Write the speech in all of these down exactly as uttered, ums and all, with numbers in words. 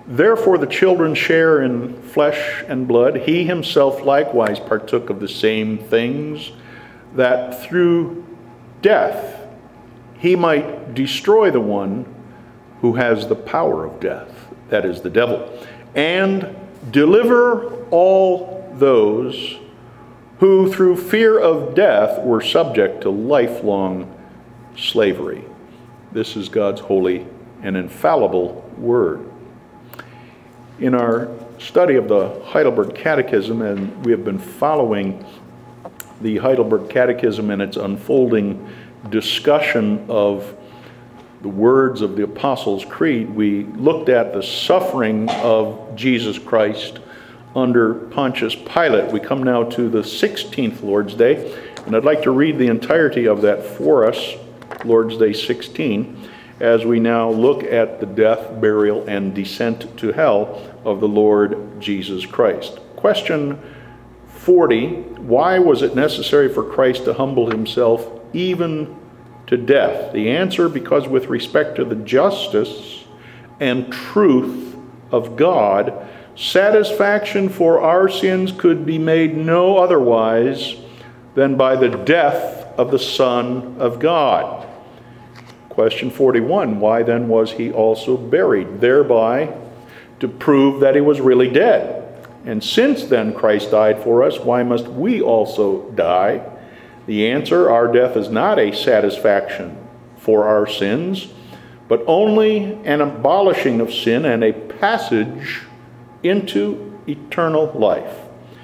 Therefore the children share in flesh and blood. He himself likewise partook of the same things, that through death he might destroy the one who has the power of death, that is, the devil, and deliver all those who through fear of death were subject to lifelong slavery. This is God's holy and infallible word. In our study of the Heidelberg Catechism, and we have been following the Heidelberg Catechism and its unfolding discussion of the words of the Apostles' Creed, we looked at the suffering of Jesus Christ under Pontius Pilate. We come now to the sixteenth Lord's Day, and I'd like to read the entirety of that for us, Lord's Day sixteen, as we now look at the death, burial, and descent to hell of the Lord Jesus Christ. Question forty, why was it necessary for Christ to humble himself even to death? The answer, because with respect to the justice and truth of God, satisfaction for our sins could be made no otherwise than by the death of the Son of God. Question forty-one, why then was he also buried? Thereby to prove that he was really dead. And since then Christ died for us, why must we also die? The answer, our death is not a satisfaction for our sins, but only an abolishing of sin and a passage into eternal life.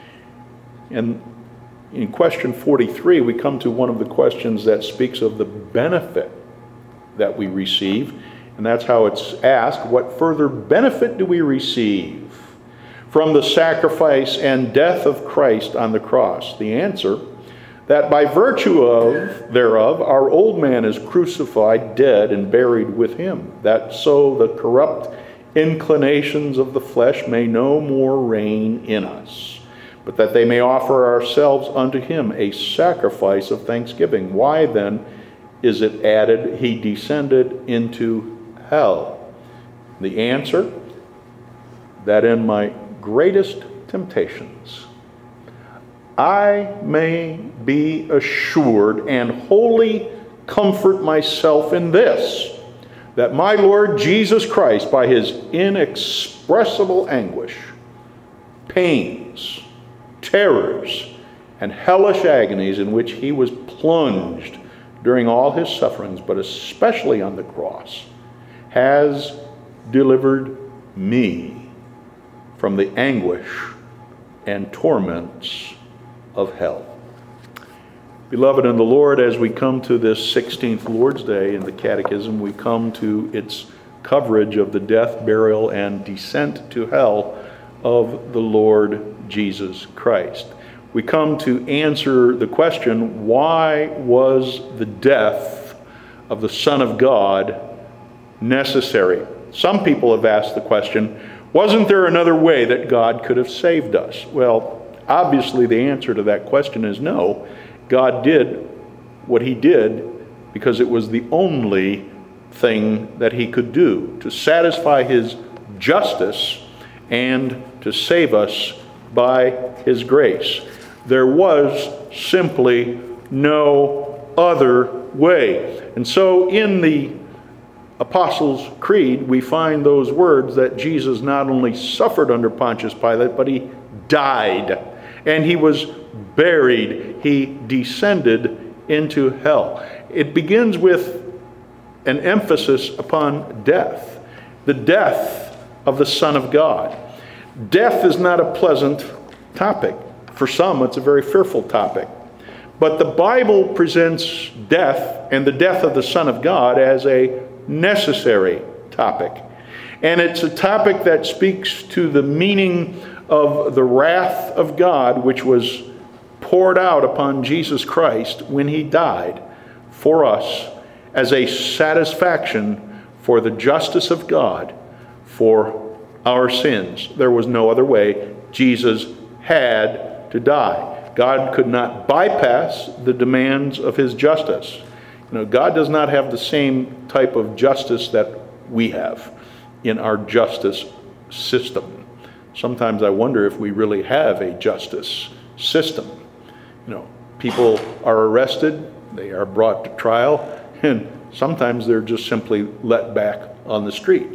And in question forty-three, we come to one of the questions that speaks of the benefit that we receive, and that's how it's asked: what further benefit do we receive from the sacrifice and death of Christ on the cross? The answer, that by virtue of thereof our old man is crucified, dead, and buried with him, that so the corrupt inclinations of the flesh may no more reign in us, but that they may offer ourselves unto him a sacrifice of thanksgiving. Why then is it added, he descended into hell? The answer, that in my greatest temptations I may be assured and wholly comfort myself in this, that my Lord Jesus Christ, by his inexpressible anguish, pains, terrors, and hellish agonies in which he was plunged during all his sufferings, but especially on the cross, has delivered me from the anguish and torments of hell. Beloved in the Lord, as we come to this sixteenth Lord's Day in the Catechism, we come to its coverage of the death, burial, and descent to hell of the Lord Jesus Christ. We come to answer the question, why was the death of the Son of God necessary? Some people have asked the question, wasn't there another way that God could have saved us? Well, obviously the answer to that question is no. God did what he did because it was the only thing that he could do to satisfy his justice and to save us by his grace. There was simply no other way. And so in the Apostles' Creed, we find those words that Jesus not only suffered under Pontius Pilate, but he died. And he was buried. He descended into hell. It begins with an emphasis upon death. The death of the Son of God. Death is not a pleasant topic. For some, it's a very fearful topic. But the Bible presents death and the death of the Son of God as a necessary topic. And it's a topic that speaks to the meaning of the wrath of God, which was poured out upon Jesus Christ when he died for us as a satisfaction for the justice of God for our sins. There was no other way. Jesus had to die. God could not bypass the demands of his justice. You know, God does not have the same type of justice that we have in our justice system. Sometimes I wonder if we really have a justice system. You know, people are arrested, they are brought to trial, and sometimes they're just simply let back on the street.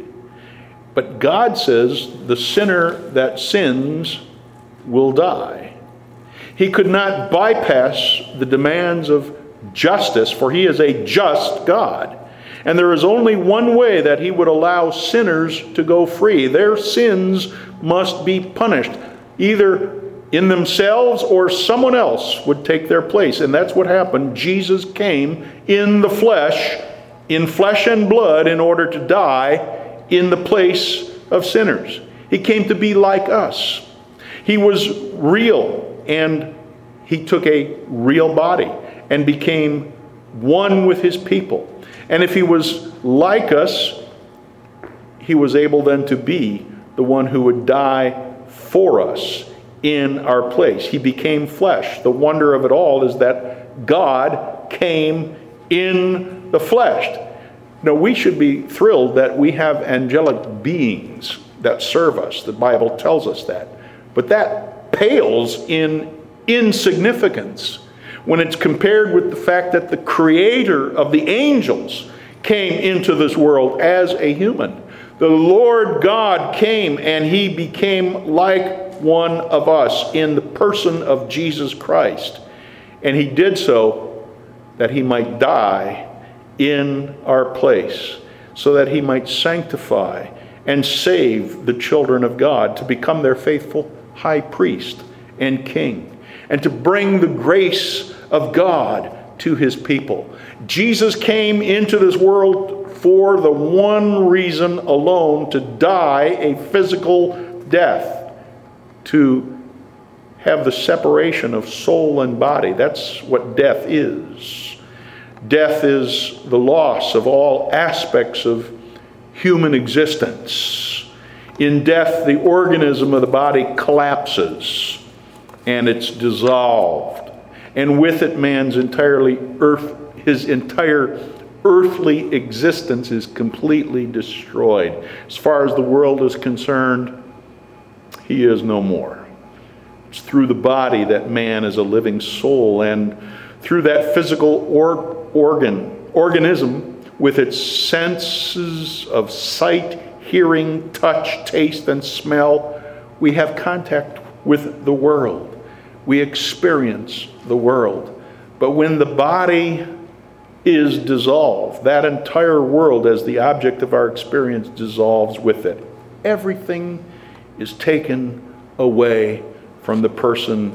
But God says the sinner that sins will die. He could not bypass the demands of justice, for he is a just God. And there is only one way that he would allow sinners to go free. Their sins must be punished, either in themselves or someone else would take their place. And that's what happened. Jesus came in the flesh, in flesh and blood, in order to die in the place of sinners. He came to be like us. He was real, and he took a real body and became one with his people. And if he was like us, he was able then to be the one who would die for us in our place. He became flesh. The wonder of it all is that God came in the flesh. Now, we should be thrilled that we have angelic beings that serve us. The Bible tells us that. But that pales in insignificance when it's compared with the fact that the creator of the angels came into this world as a human. The Lord God came and he became like one of us in the person of Jesus Christ. And he did so that he might die in our place, so that he might sanctify and save the children of God, to become their faithful high priest and king, and to bring the grace of God to his people. Jesus came into this world for the one reason alone: to die a physical death, to have the separation of soul and body. That's what death is. Death is the loss of all aspects of human existence. In death, the organism of the body collapses and it's dissolved. And with it, man's entirely earth, his entire earthly existence is completely destroyed. As far as the world is concerned, he is no more. It's through the body that man is a living soul, and through that physical or, organ, organism with its senses of sight, hearing, touch, taste, and smell, we have contact with the world. We experience the world. But when the body is dissolved, that entire world as the object of our experience dissolves with it. Everything is taken away from the person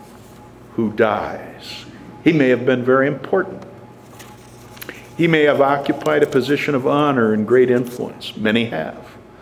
who dies. He may have been very important. He may have occupied a position of honor and great influence. Many have.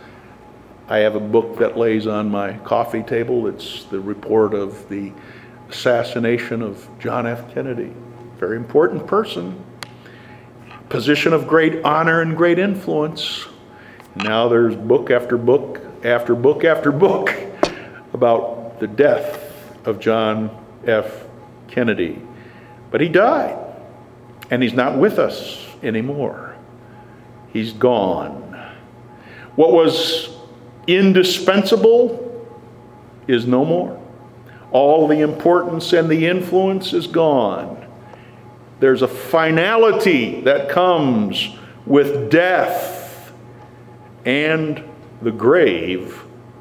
I have a book that lays on my coffee table. It's the report of the assassination of John F. Kennedy. Very important person. Position of great honor and great influence. Now there's book after book after book after book about the death of John F. Kennedy. But he died, and he's not with us anymore. He's gone. What was indispensable is no more. All the importance and the influence is gone. There's a finality that comes with death, and the grave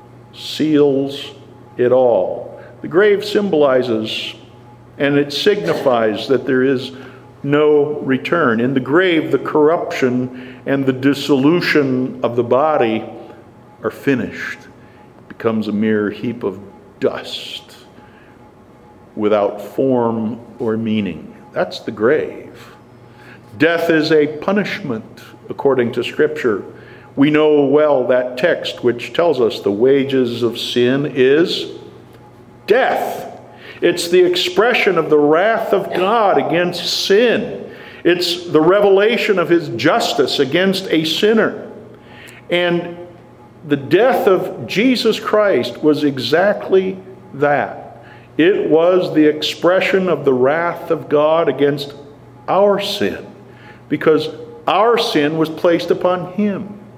seals it all. The grave symbolizes and it signifies that there is no return. In the grave, the corruption and the dissolution of the body are finished. It becomes a mere heap of dust without form or meaning. That's the grave. Death is a punishment, according to Scripture. We know well that text which tells us the wages of sin is death. It's the expression of the wrath of God against sin. It's the revelation of his justice against a sinner. And the death of Jesus Christ was exactly that. It was the expression of the wrath of God against our sin, because our sin was placed upon him.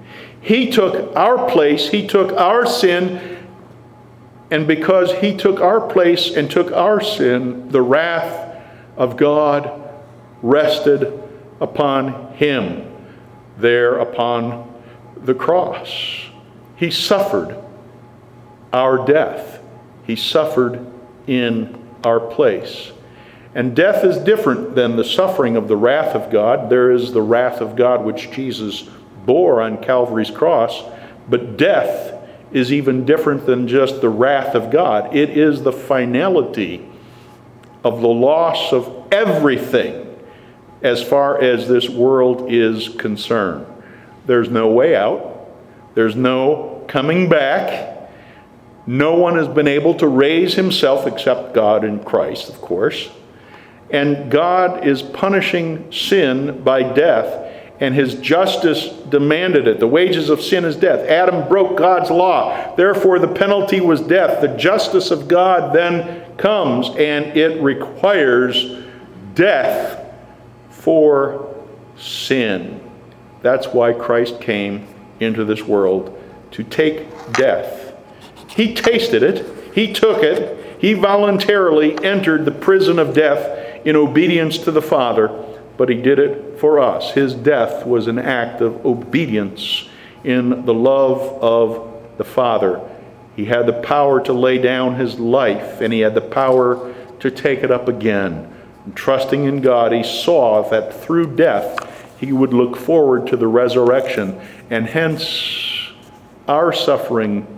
He took our place. He took our sin. And because he took our place and took our sin, the wrath of God rested upon him there upon the cross. He suffered our death. He suffered in our place. And death is different than the suffering of the wrath of God. There is the wrath of God which Jesus bore on Calvary's cross. But death is even different than just the wrath of God. It is the finality of the loss of everything as far as this world is concerned. There's no way out. There's no coming back. No one has been able to raise himself except God in Christ, of course. And God is punishing sin by death, and his justice demanded it. The wages of sin is death. Adam broke God's law. Therefore, the penalty was death. The justice of God then comes, and it requires death for sin. That's why Christ came into this world, to take death. He tasted it. He took it. He voluntarily entered the prison of death in obedience to the Father, but he did it for us. His death was an act of obedience in the love of the Father. He had the power to lay down his life, and he had the power to take it up again. And trusting in God, he saw that through death he would look forward to the resurrection, and hence our suffering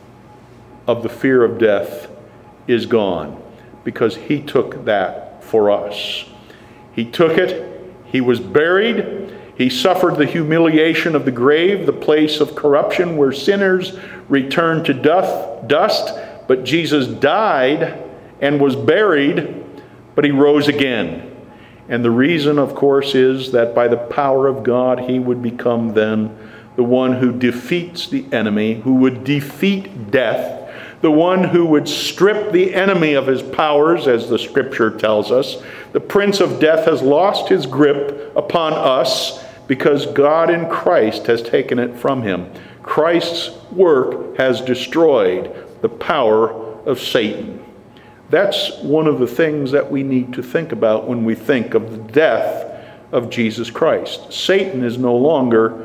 of the fear of death is gone, because he took that for us. He took it. He was buried. He suffered the humiliation of the grave, the place of corruption where sinners return to dust. But Jesus died and was buried, but he rose again. And the reason, of course, is that by the power of God, he would become then the one who defeats the enemy, who would defeat death, the one who would strip the enemy of his powers, as the scripture tells us. The prince of death has lost his grip upon us because God in Christ has taken it from him. Christ's work has destroyed the power of Satan. That's one of the things that we need to think about when we think of the death of Jesus Christ. Satan is no longer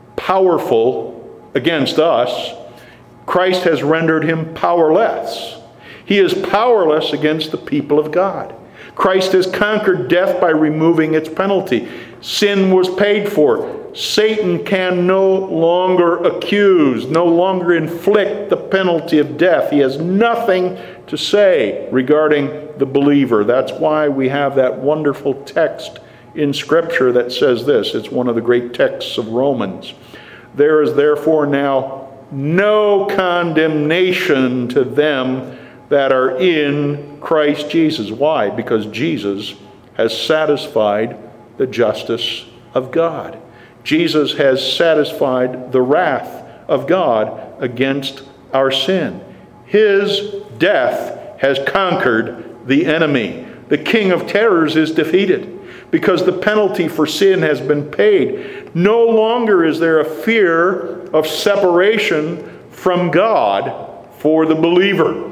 powerful against us. Christ has rendered him powerless. He is powerless against the people of God. Christ has conquered death by removing its penalty. Sin was paid for. Satan can no longer accuse, no longer inflict the penalty of death. He has nothing to say regarding the believer. That's why we have that wonderful text in Scripture that says this. It's one of the great texts of Romans. There is therefore now no condemnation to them that are in Christ Jesus. Why? Because Jesus has satisfied the justice of God. Jesus has satisfied the wrath of God against our sin. His death has conquered the enemy. The king of terrors is defeated because the penalty for sin has been paid. No longer is there a fear of separation from God for the believer.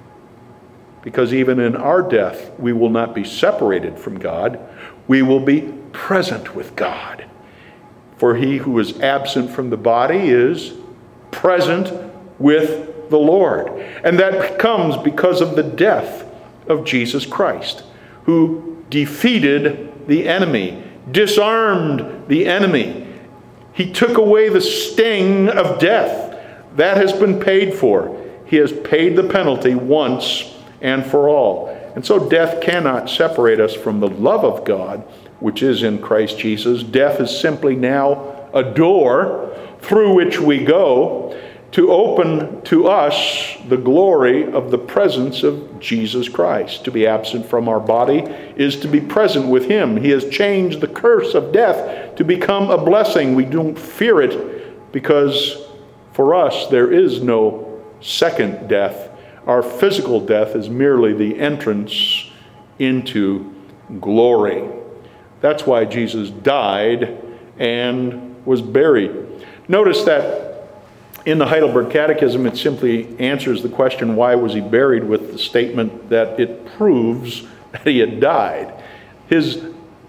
Because even in our death, we will not be separated from God. We will be present with God. For he who is absent from the body is present with the Lord. And that comes because of the death of Jesus Christ, who defeated the enemy, disarmed the enemy. He took away the sting of death. That has been paid for. He has paid the penalty once and for all. And so death cannot separate us from the love of God, which is in Christ Jesus. Death is simply now a door through which we go to open to us the glory of the presence of Jesus Christ. To be absent from our body is to be present with him. He has changed the curse of death to become a blessing. We don't fear it because for us there is no second death. Our physical death is merely the entrance into glory. That's why Jesus died and was buried. Notice that in the Heidelberg Catechism, it simply answers the question, why was he buried, with the statement that it proves that he had died. His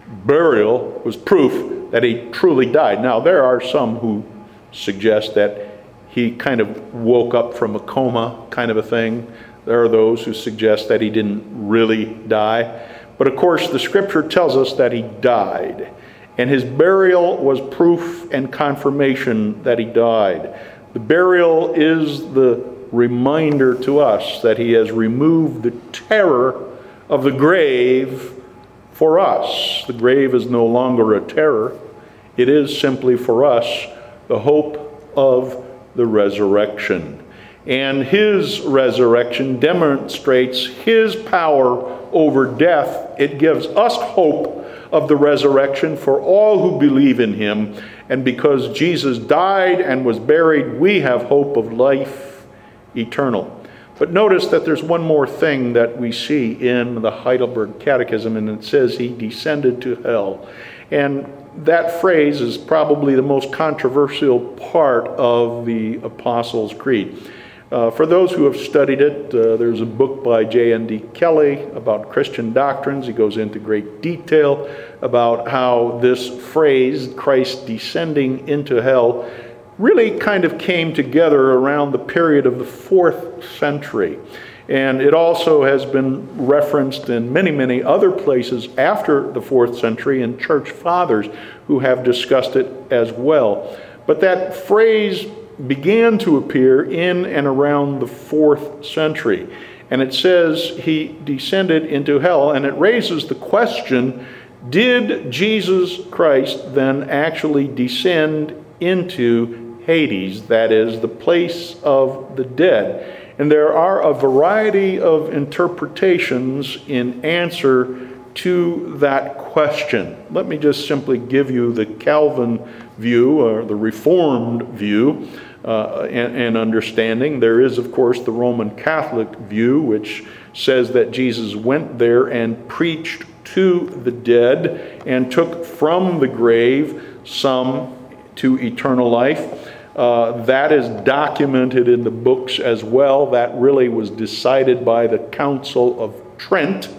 burial was proof that he truly died. Now, there are some who suggest that he kind of woke up from a coma kind of a thing. There are those who suggest that he didn't really die. But of course, the scripture tells us that he died. And his burial was proof and confirmation that he died. The burial is the reminder to us that he has removed the terror of the grave for us. The grave is no longer a terror. It is simply for us the hope of the resurrection. And his resurrection demonstrates his power over death. It gives us hope of the resurrection for all who believe in him. And because Jesus died and was buried, we have hope of life eternal. But notice that there's one more thing that we see in the Heidelberg Catechism, and it says he descended to hell. And that phrase is probably the most controversial part of the Apostles' Creed. Uh, for those who have studied it, uh, there's a book by J N D Kelly about Christian doctrines. He goes into great detail about how this phrase, Christ descending into hell, really kind of came together around the period of the fourth century. And it also has been referenced in many, many other places after the fourth century in church fathers who have discussed it as well. But that phrase began to appear in and around the fourth century. And it says he descended into hell, and it raises the question, did Jesus Christ then actually descend into Hades, that is, the place of the dead? And there are a variety of interpretations in answer to that question. Let me just simply give you the Calvin view, or the Reformed view, uh, and, and understanding. There is, of course, the Roman Catholic view, which says that Jesus went there and preached to the dead and took from the grave some to eternal life. Uh, that is documented in the books as well. That really was decided by the Council of Trent.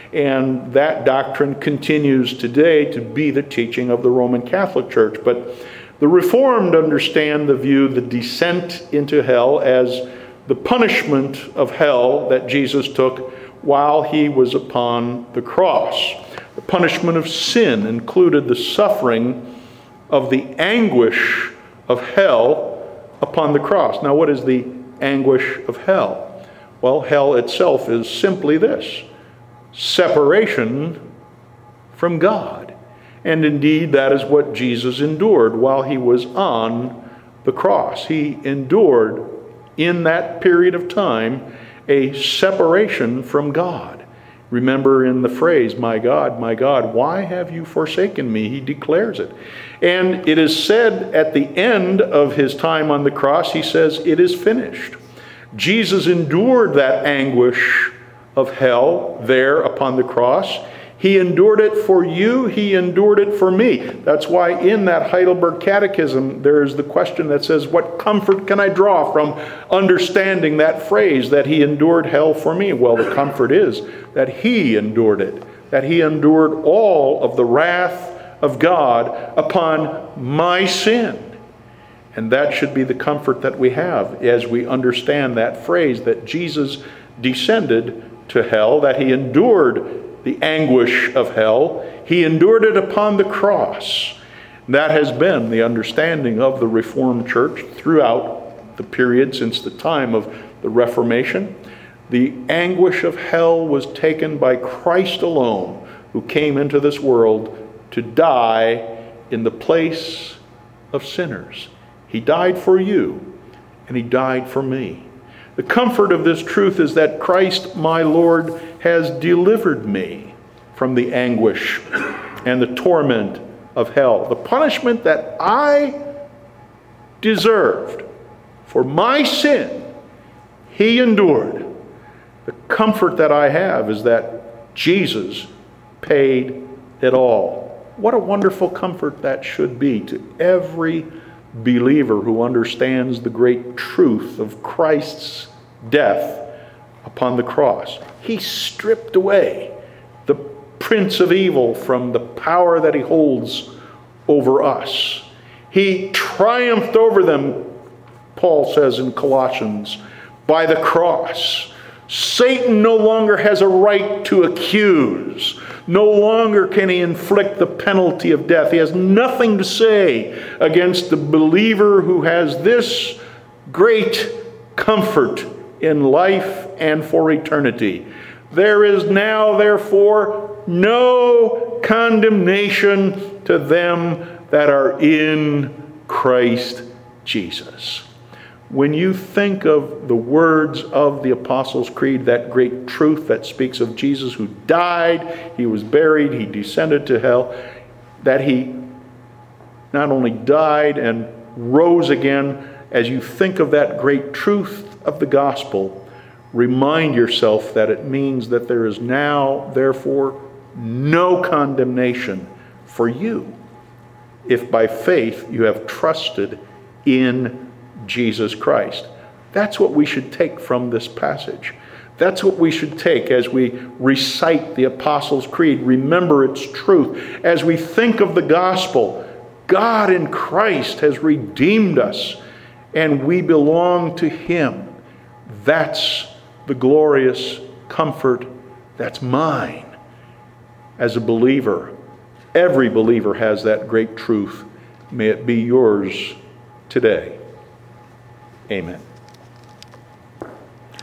And that doctrine continues today to be the teaching of the Roman Catholic Church. But the Reformed understand the view, the descent into hell, as the punishment of hell that Jesus took while he was upon the cross. The punishment of sin included the suffering of the anguish of hell upon the cross. Now, what is the anguish of hell? Well, hell itself is simply this: separation from God. And indeed, that is what Jesus endured while he was on the cross. He endured in that period of time a separation from God. Remember in the phrase, "My God, my God, why have you forsaken me?" He declares it. And it is said at the end of his time on the cross, he says, "It is finished." Jesus endured that anguish of hell there upon the cross. He endured it for you. He endured it for me. That's why in that Heidelberg Catechism, there's the question that says, what comfort can I draw from understanding that phrase, that he endured hell for me? Well, the comfort is that he endured it, that he endured all of the wrath of God upon my sin. And that should be the comfort that we have as we understand that phrase, that Jesus descended to hell, that he endured the anguish of hell. He endured it upon the cross. That has been the understanding of the Reformed Church throughout the period since the time of the Reformation. The anguish of hell was taken by Christ alone, who came into this world to die in the place of sinners. He died for you, and he died for me. The comfort of this truth is that Christ, my Lord, has delivered me from the anguish and the torment of hell. The punishment that I deserved for my sin, he endured. The comfort that I have is that Jesus paid it all. What a wonderful comfort that should be to every believer who understands the great truth of Christ's death upon the cross. He stripped away the prince of evil from the power that he holds over us. He triumphed over them, Paul says in Colossians, by the cross. Satan no longer has a right to accuse. No longer can he inflict the penalty of death. He has nothing to say against the believer who has this great comfort in life and for eternity. There is now, therefore, no condemnation to them that are in Christ Jesus. When you think of the words of the Apostles' Creed, that great truth that speaks of Jesus who died, he was buried, he descended to hell, that he not only died and rose again, as you think of that great truth of the gospel, remind yourself that it means that there is now, therefore, no condemnation for you if by faith you have trusted in Jesus Christ. That's what we should take from this passage. That's what we should take as we recite the Apostles' Creed. Remember its truth. As we think of the gospel, God in Christ has redeemed us, and we belong to him. That's the glorious comfort that's mine as a believer. Every believer has that great truth. May it be yours today. Amen.